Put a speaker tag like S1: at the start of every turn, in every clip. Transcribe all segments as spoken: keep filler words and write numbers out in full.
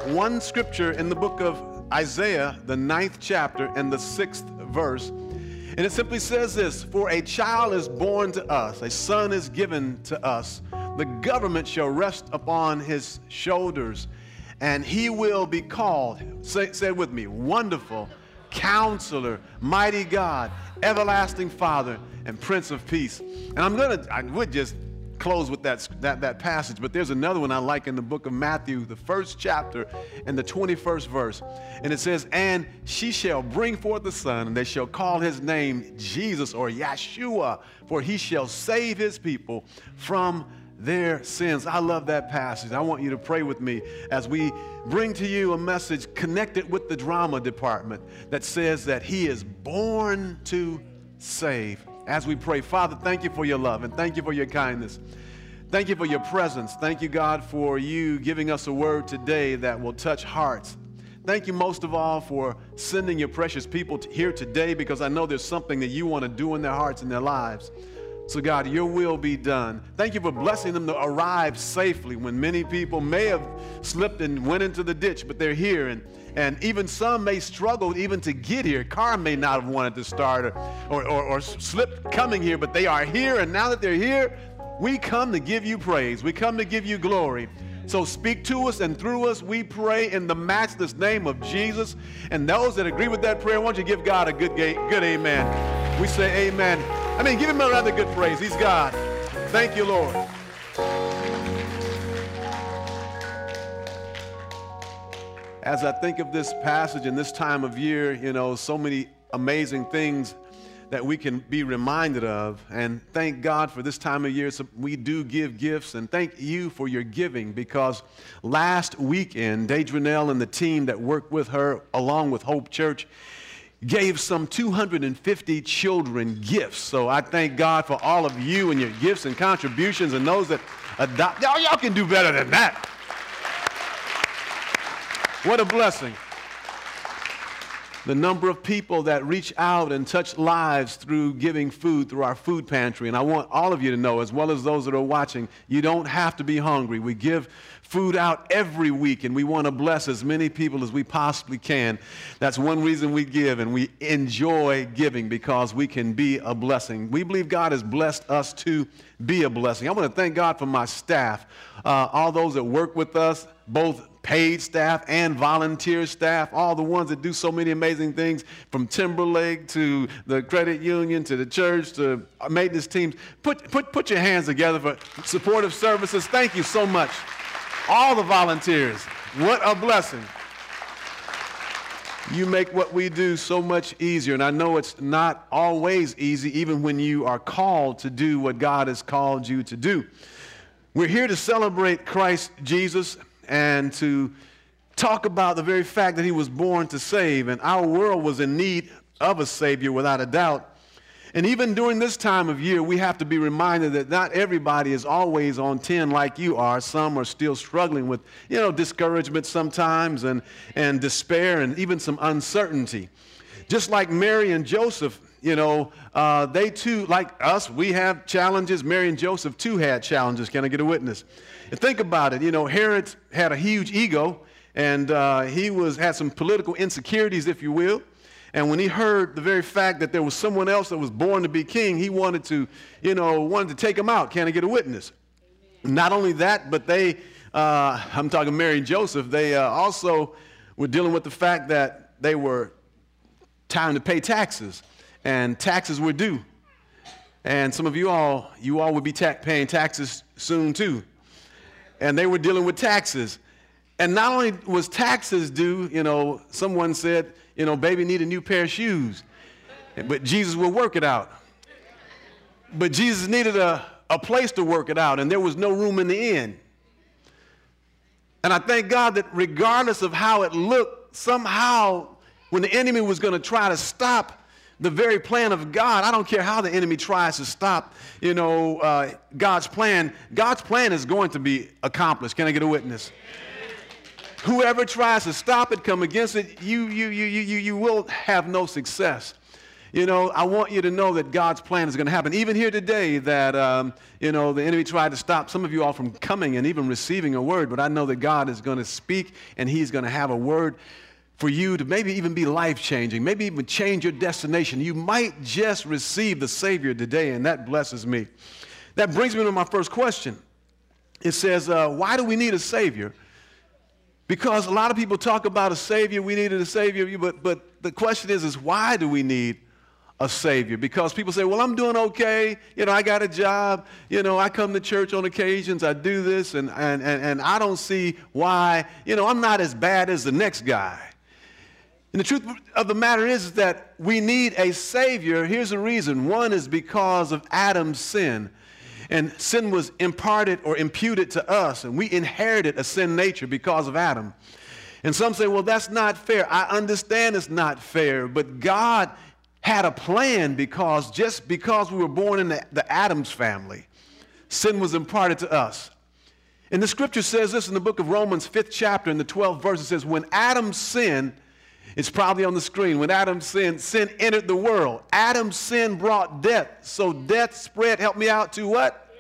S1: one scripture in the book of Isaiah, the ninth chapter and the sixth verse. And it simply says this: for a child is born to us, a son is given to us. The government shall rest upon his shoulders, and he will be called, say, say it with me, Wonderful, Counselor, Mighty God, Everlasting Father, and Prince of Peace. And I'm going to, I would just close with that, that, that passage, but there's another one I like in the book of Matthew, the first chapter and the twenty-first verse. And it says, and she shall bring forth a son, and they shall call his name Jesus, or Yeshua, for he shall save his people from their sins. I love that passage. I want you to pray with me as we bring to you a message connected with the drama department that says that he is born to save. As we pray, Father, thank you for your love and thank you for your kindness. Thank you for your presence. Thank you, God, for you giving us a word today that will touch hearts. Thank you most of all for sending your precious people to here today, because I know there's something that you want to do in their hearts and their lives. So God, your will be done. Thank you for blessing them to arrive safely when many people may have slipped and went into the ditch, but they're here. And, and even some may struggle even to get here. Car may not have wanted to start or, or, or, or slipped coming here, but they are here. And now that they're here, we come to give you praise. We come to give you glory. So speak to us and through us, we pray in the matchless name of Jesus. And those that agree with that prayer, why don't you give God a good, good amen. We say amen. I mean, give him a rather good praise. He's God. Thank you, Lord. As I think of this passage and this time of year, you know, so many amazing things that we can be reminded of. And thank God for this time of year. So we do give gifts, and thank you for your giving, because last weekend, Deidrenell and the team that worked with her along with Hope Church gave some two hundred fifty children gifts. So I thank God for all of you and your gifts and contributions, and those that adopt. Y'all, y'all can do better than that. What a blessing. The number of people that reach out and touch lives through giving food through our food pantry. And I want all of you to know, as well as those that are watching, you don't have to be hungry. We give food out every week, and we want to bless as many people as we possibly can. That's one reason we give, and we enjoy giving, because we can be a blessing. We believe God has blessed us to be a blessing. I want to thank God for my staff, uh, all those that work with us, both paid staff and volunteer staff, all the ones that do so many amazing things, from Timberlake to the credit union to the church to maintenance teams. Put, put, put your hands together for supportive services. Thank you so much. All the volunteers. What a blessing. You make what we do so much easier. And I know it's not always easy, even when you are called to do what God has called you to do. We're here to celebrate Christ Jesus and to talk about the very fact that he was born to save. And our world was in need of a Savior, without a doubt. And even during this time of year, we have to be reminded that not everybody is always on ten like you are. Some are still struggling with, you know, discouragement sometimes, and, and despair, and even some uncertainty. Just like Mary and Joseph, you know, uh, they too, like us, we have challenges. Mary and Joseph too had challenges. Can I get a witness? And think about it. You know, Herod had a huge ego, and uh, he was had some political insecurities, if you will. And when he heard the very fact that there was someone else that was born to be king, he wanted to, you know, wanted to take him out. Can I get a witness? Not only that, but they, uh, I'm talking Mary and Joseph, they uh, also were dealing with the fact that they were time to pay taxes, and taxes were due. And some of you all, you all would be ta- paying taxes soon too. And they were dealing with taxes. And not only was taxes due, you know, someone said, you know, baby need a new pair of shoes, but Jesus will work it out. But Jesus needed a, a place to work it out, and there was no room in the inn. And I thank God that regardless of how it looked, somehow when the enemy was going to try to stop the very plan of God, I don't care how the enemy tries to stop, you know, uh, God's plan, God's plan is going to be accomplished. Can I get a witness? Whoever tries to stop it, come against it, you, you, you, you, you will have no success. you know, I want you to know that God's plan is going to happen. Even here today that, um, you know, the enemy tried to stop some of you all from coming and even receiving a word, but I know that God is going to speak and he's going to have a word for you to maybe even be life-changing, maybe even change your destination. You might just receive the Savior today, and that blesses me. That brings me to my first question. It says, uh, why do we need a Savior? Because a lot of people talk about a Savior, we needed a Savior, but, but the question is, is why do we need a Savior? Because people say, well, I'm doing okay, you know, I got a job, you know, I come to church on occasions, I do this, and, and, and, and I don't see why, you know, I'm not as bad as the next guy. And the truth of the matter is that we need a Savior. Here's the reason. One is because of Adam's sin. And sin was imparted or imputed to us, and we inherited a sin nature because of Adam. And some say, well, that's not fair. I understand it's not fair, but God had a plan because just because we were born in the, the Adam's family, sin was imparted to us. And the scripture says this in the book of Romans, fifth chapter, in the twelfth verse, it says, when Adam sinned, it's probably on the screen. When Adam sinned, sin entered the world. Adam's sin brought death. So death spread, help me out, to what?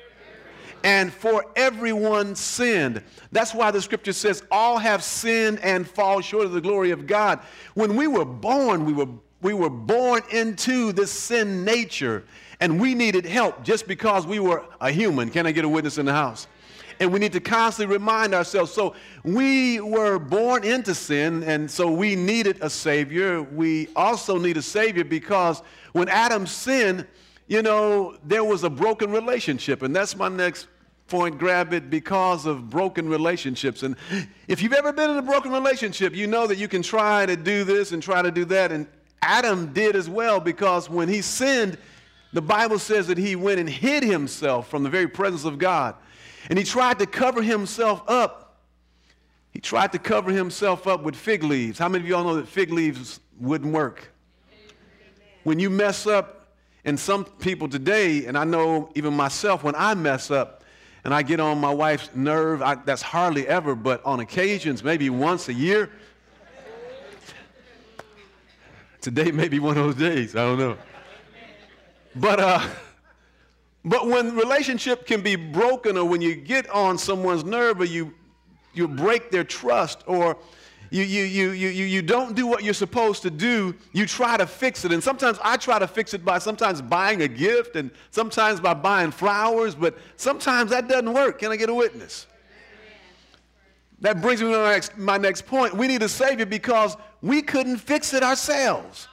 S1: And for everyone sinned. That's why the scripture says all have sinned and fall short of the glory of God. When we were born, we were, we were born into this sin nature. And we needed help just because we were a human. Can I get a witness in the house? And we need to constantly remind ourselves. So we were born into sin, and so we needed a Savior. We also need a Savior because when Adam sinned, you know, there was a broken relationship. And that's my next point. Grab it. Because of broken relationships. And if you've ever been in a broken relationship, you know that you can try to do this and try to do that. And Adam did as well, because when he sinned, the Bible says that he went and hid himself from the very presence of God. And he tried to cover himself up. He tried to cover himself up with fig leaves. How many of you all know that fig leaves wouldn't work? When you mess up, and some people today, and I know even myself, when I mess up and I get on my wife's nerve, I, that's hardly ever, but on occasions, maybe once a year. Today may be one of those days, I don't know. But, uh, But when relationship can be broken, or when you get on someone's nerve, or you, you break their trust, or you, you, you, you, you don't do what you're supposed to do, you try to fix it. And sometimes I try to fix it by sometimes buying a gift, and sometimes by buying flowers, but sometimes that doesn't work. Can I get a witness? That brings me to my next, my next point. We need a Savior because we couldn't fix it ourselves.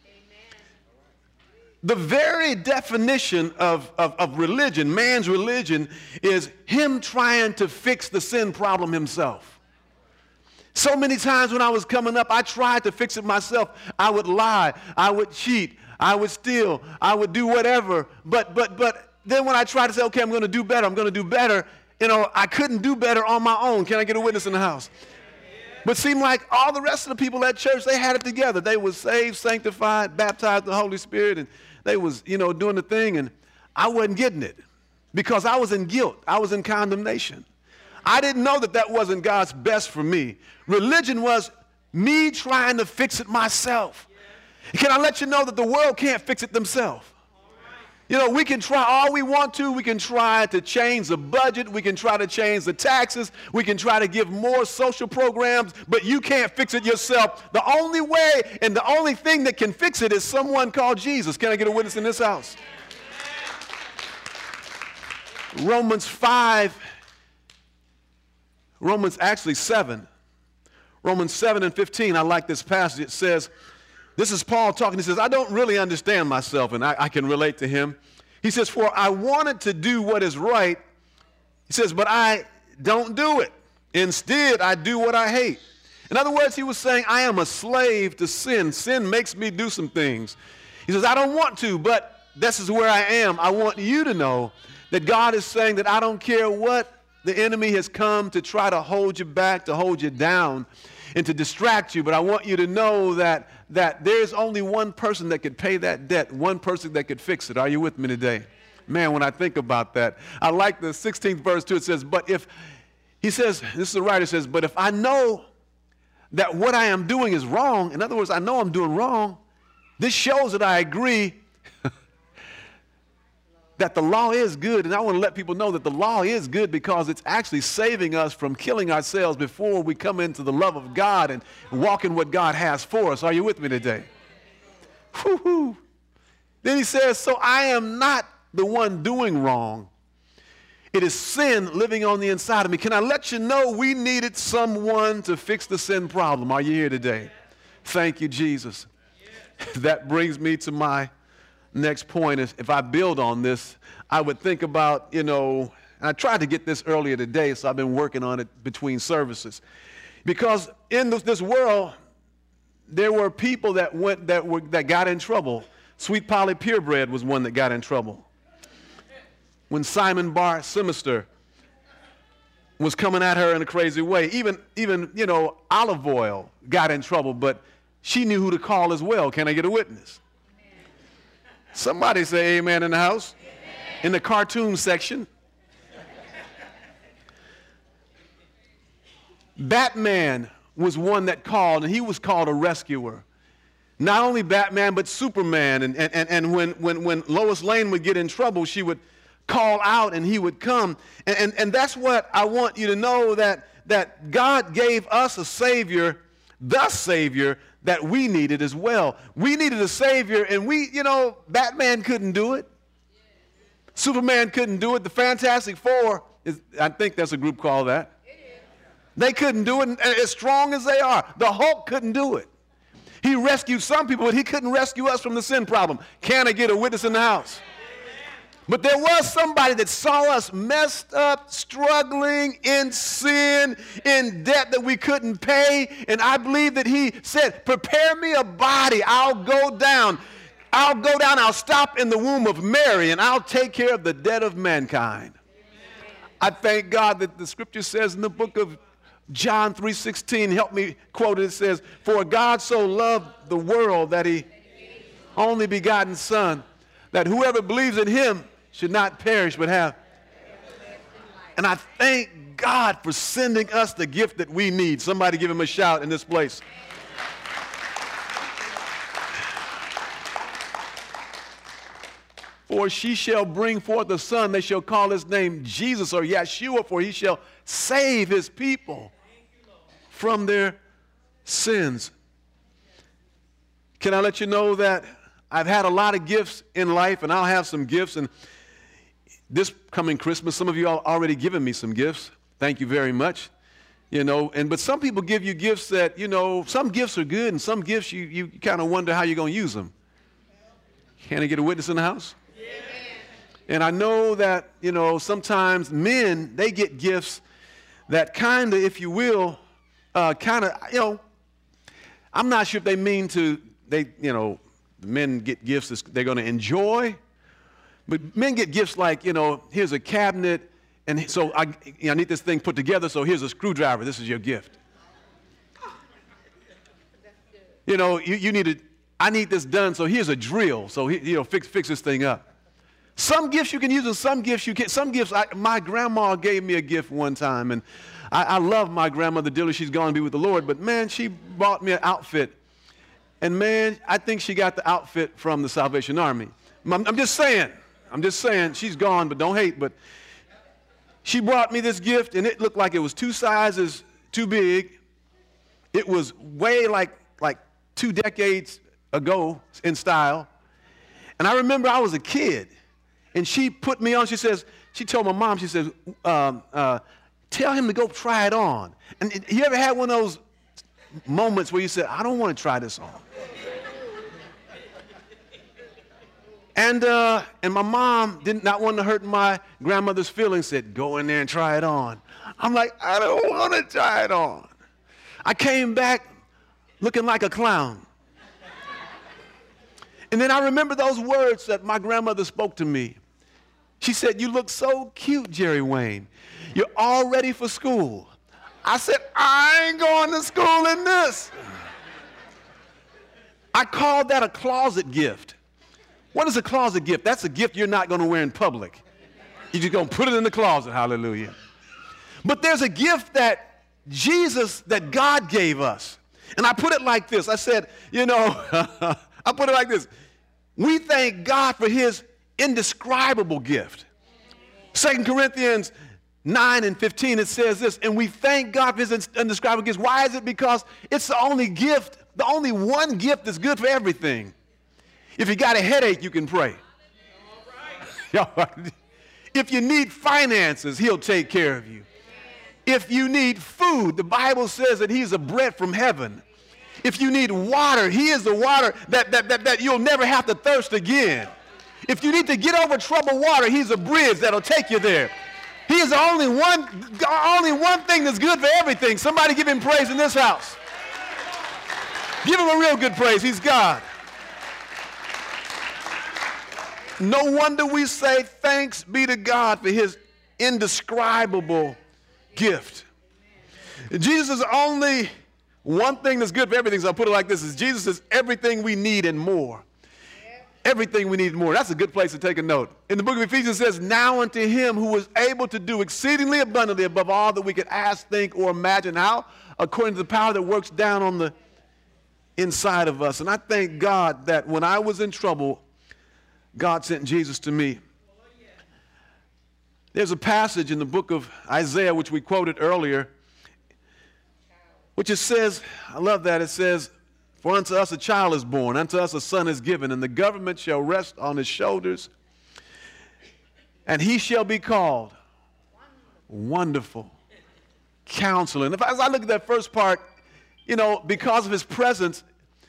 S1: The very definition of, of, of religion, man's religion, is him trying to fix the sin problem himself. So many times when I was coming up, I tried to fix it myself. I would lie, I would cheat, I would steal, I would do whatever. But, but, but then when I tried to say, okay, I'm going to do better, I'm going to do better, you know, I couldn't do better on my own. Can I get a witness in the house? But it seemed like all the rest of the people at church, they had it together. They were saved, sanctified, baptized in the Holy Spirit, and they was, you know, doing the thing, and I wasn't getting it because I was in guilt. I was in condemnation. I didn't know that that wasn't God's best for me. Religion was me trying to fix it myself. Can I let you know that the world can't fix it themselves? You know, we can try all we want to. We can try to change the budget. We can try to change the taxes. We can try to give more social programs, but you can't fix it yourself. The only way and the only thing that can fix it is someone called Jesus. Can I get a witness in this house? Romans five, Romans actually seven, Romans seven and fifteen, I like this passage. It says, this is Paul talking. He says, I don't really understand myself, and I, I can relate to him. He says, for I wanted to do what is right. He says, but I don't do it. Instead, I do what I hate. In other words, he was saying, I am a slave to sin. Sin makes me do some things. He says, I don't want to, but this is where I am. I want you to know that God is saying that I don't care what the enemy has come to try to hold you back, to hold you down, and to distract you, but I want you to know that, that there's only one person that could pay that debt, one person that could fix it. Are you with me today? Man, when I think about that, I like the sixteenth verse too. It says, but if, he says, this is the writer says, but if I know that what I am doing is wrong, in other words, I know I'm doing wrong, This shows that I agree that the law is good, and I want to let people know that the law is good because it's actually saving us from killing ourselves before we come into the love of God and walk in what God has for us. Are you with me today? Woo-hoo. Then he says, so I am not the one doing wrong. It is sin living on the inside of me. Can I let you know we needed someone to fix the sin problem? Are you here today? Thank you, Jesus. That brings me to my next point. Is if I build on this, I would think about, you know, and I tried to get this earlier today, so I've been working on it between services. Because in this, this world, there were people that went that were that got in trouble. Sweet Polly Purebred was one that got in trouble. When Simon Bar Simister was coming at her in a crazy way, even even you know, Olive Oil got in trouble, but she knew who to call as well. Can I get a witness? Somebody say amen in the house. Amen. In the cartoon section, Batman was one that called, and he was called a rescuer. Not only Batman, but Superman. And, and, and when, when, when Lois Lane would get in trouble, she would call out and he would come. And, and, and that's what I want you to know, that, that God gave us a Savior, the Savior, that we needed as well. We needed a Savior, and we, you know, Batman couldn't do it. Superman couldn't do it. The Fantastic Four, is, I think that's a group called that. They couldn't do it, and as strong as they are. The Hulk couldn't do it. He rescued some people, but he couldn't rescue us from the sin problem. Can I get a witness in the house? But there was somebody that saw us messed up, struggling in sin, in debt that we couldn't pay. And I believe that he said, prepare me a body. I'll go down. I'll go down. I'll stop in the womb of Mary, and I'll take care of the debt of mankind. Amen. I thank God that the scripture says in the book of John three sixteen, help me quote it, it says, for God so loved the world that he only begotten Son, that whoever believes in him should not perish but have. And I thank God for sending us the gift that we need. Somebody give him a shout in this place. For she shall bring forth a son, they shall call his name Jesus or Yeshua, for he shall save his people from their sins. Can I let you know that I've had a lot of gifts in life, and I'll have some gifts, and this coming Christmas, some of you all already given me some gifts. Thank you very much. You know, and but some people give you gifts that, you know, some gifts are good, and some gifts you, you kind of wonder how you're going to use them. Can I get a witness in the house? Yeah. And I know that, you know, sometimes men, they get gifts that kind of, if you will, uh, kind of, you know, I'm not sure if they mean to, they, you know, men get gifts that they're going to enjoy. But men get gifts like, you know, here's a cabinet, and so I, you know, I need this thing put together, so here's a screwdriver. This is your gift. You know, you, you need to, I need this done, so here's a drill, so, he, you know, fix, fix this thing up. Some gifts you can use, and some gifts you can't. Some gifts, I, my grandma gave me a gift one time, and I, I love my grandmother dearly. She's gone to be with the Lord, but man, she bought me an outfit. And man, I think she got the outfit from the Salvation Army. I'm, I'm just saying. I'm just saying, she's gone, but don't hate. But she brought me this gift, and it looked like it was two sizes too big. It was way like, like two decades ago in style. And I remember I was a kid, and she put me on. She says, she told my mom, she says, um, uh, tell him to go try it on. And you ever had one of those moments where you said, I don't want to try this on? And, uh, and my mom did not want to hurt my grandmother's feelings, said, go in there and try it on. I'm like, I don't want to try it on. I came back looking like a clown. And then I remember those words that my grandmother spoke to me. She said, you look so cute, Jerry Wayne. You're all ready for school. I said, I ain't going to school in this. I called that a closet gift. What is a closet gift? That's a gift you're not going to wear in public. You're just going to put it in the closet, hallelujah. But there's a gift that Jesus, that God gave us. And I put it like this. I said, you know, I'll put it like this. We thank God for his indescribable gift. Second Corinthians nine and fifteen, it says this, and we thank God for his indescribable gifts. Why is it? Because it's the only gift, the only one gift that's good for everything. If you got a headache, you can pray. If you need finances, he'll take care of you. If you need food, the Bible says that he's a bread from heaven. If you need water, he is the water that, that, that, that you'll never have to thirst again. If you need to get over troubled water, he's a bridge that'll take you there. He is the only one, only one thing that's good for everything. Somebody give him praise in this house. Give him a real good praise. He's God. No wonder we say thanks be to God for his indescribable gift. Jesus is only one thing that's good for everything. So I'll put it like this, is Jesus is everything we need and more. Everything we need and more. That's a good place to take a note. In the book of Ephesians it says, now unto him who was able to do exceedingly abundantly above all that we could ask, think, or imagine. How? According to the power that works down on the inside of us. And I thank God that when I was in trouble, God sent Jesus to me. There's a passage in the book of Isaiah, which we quoted earlier, which it says, I love that, it says, for unto us a child is born, unto us a son is given, and the government shall rest on his shoulders, and he shall be called Wonderful Counselor. And if, as I look at that first part, you know, because of his presence,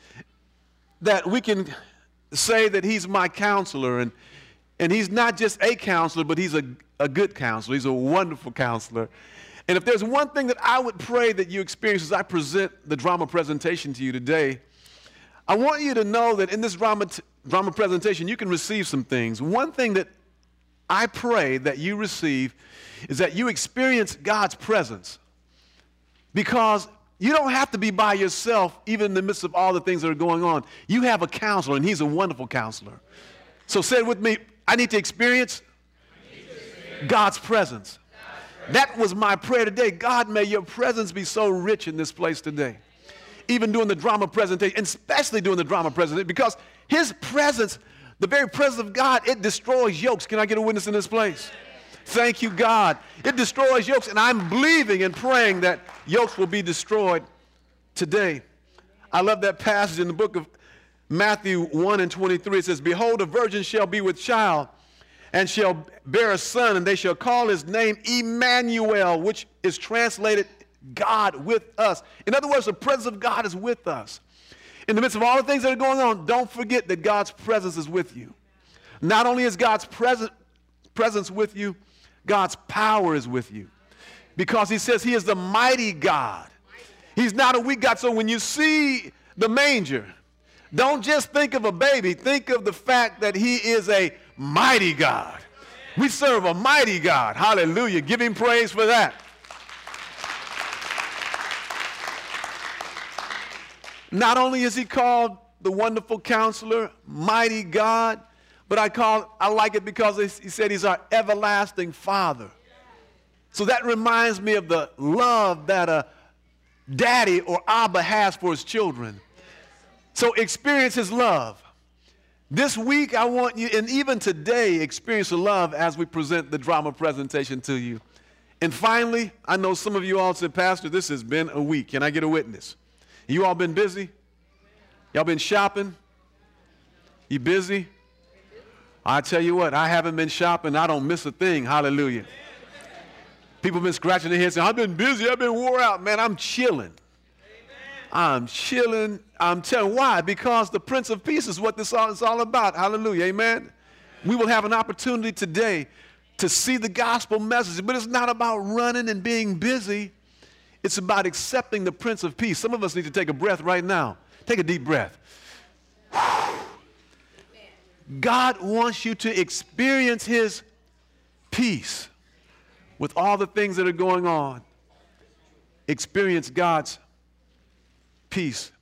S1: that we can say that he's my counselor, and, and he's not just a counselor, but he's a, a good counselor. He's a wonderful counselor. And if there's one thing that I would pray that you experience as I present the drama presentation to you today, I want you to know that in this drama, t- drama presentation, you can receive some things. One thing that I pray that you receive is that you experience God's presence, because you don't have to be by yourself, even in the midst of all the things that are going on. You have a counselor, and he's a wonderful counselor. So say it with me. I need to experience, need to experience God's presence. God's that was my prayer today. God, may your presence be so rich in this place today. Even during the drama presentation, and especially during the drama presentation, because his presence, the very presence of God, it destroys yokes. Can I get a witness in this place? Thank you, God. It destroys yokes, and I'm believing and praying that yokes will be destroyed today. I love that passage in the book of Matthew one and twenty-three. It says, behold, a virgin shall be with child, and shall bear a son, and they shall call his name Emmanuel, which is translated God with us. In other words, the presence of God is with us. In the midst of all the things that are going on, don't forget that God's presence is with you. Not only is God's presence presence with you, God's power is with you, because he says he is the mighty God. He's not a weak God. So when you see the manger, don't just think of a baby. Think of the fact that he is a mighty God. We serve a mighty God. Hallelujah. Give him praise for that. Not only is he called the Wonderful Counselor, mighty God, but I call, I like it because he said he's our everlasting Father. So that reminds me of the love that a daddy or Abba has for his children. So experience his love. This week I want you, and even today, experience the love as we present the drama presentation to you. And finally, I know some of you all said, Pastor, this has been a week. Can I get a witness? You all been busy? Y'all been shopping? You busy? I tell you what, I haven't been shopping. I don't miss a thing. Hallelujah. People been scratching their heads saying, I've been busy. I've been wore out. Man, I'm chilling. I'm chilling. I'm telling why? Because the Prince of Peace is what this all is all about. Hallelujah. Amen. We will have an opportunity today to see the gospel message, but it's not about running and being busy. It's about accepting the Prince of Peace. Some of us need to take a breath right now. Take a deep breath. God wants you to experience his peace with all the things that are going on. Experience God's peace.